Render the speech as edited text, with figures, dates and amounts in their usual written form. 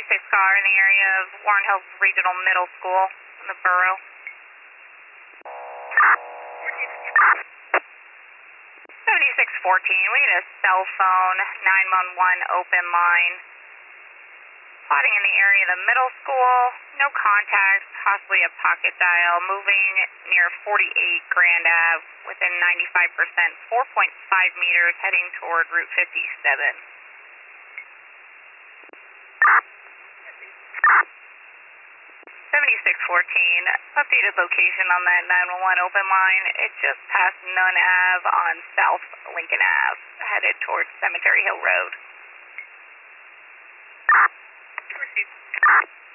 car in the area of Warren Hills Regional Middle School in the borough. 7614, we need a cell phone, 911 open line. Plotting in the area of the middle school, no contacts, possibly a pocket dial, moving near 48 Grand Ave, within 95%, 4.5 meters, heading toward Route 57. 7614, updated location on that 911 open line. It's just past Nunn Ave on South Lincoln Ave, headed towards Cemetery Hill Road.